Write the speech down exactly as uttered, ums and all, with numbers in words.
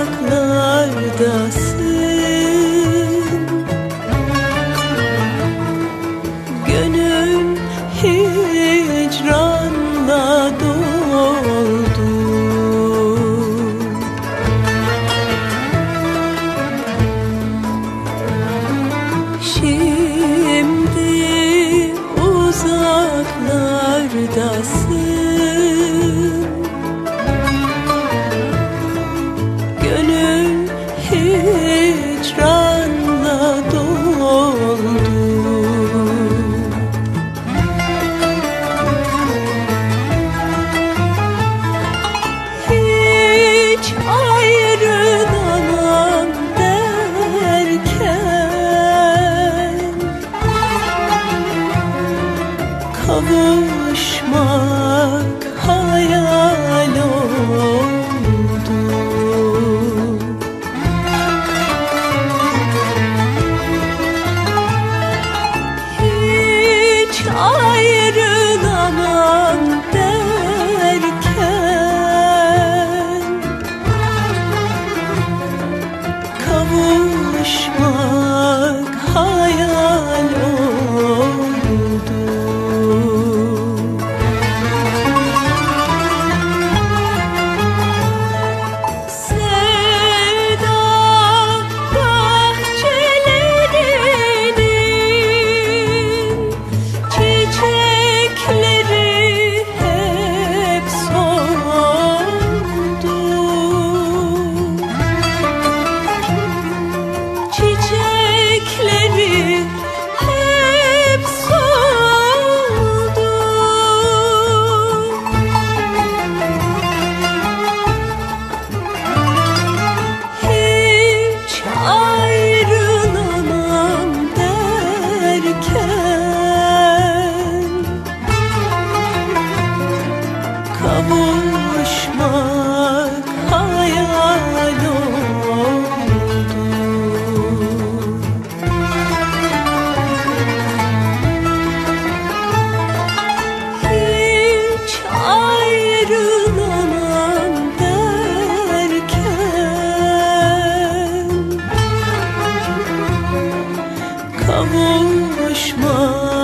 Gönül hicranla doldu. Şimdi uzaklardasın. Gönül hicranla doldu. Hiç ayrılamam derken kavuşmak hayal oldu. Hiç ayrılamam derken kavuşmak hayal oldu. Sevda bahçelerinin çiçekleri hep soldu. Çiçekleri hep soldu. Hiç ayrılamam derken kavuşmak hayal oldu. Hiç ayrılamam derken kavuşmak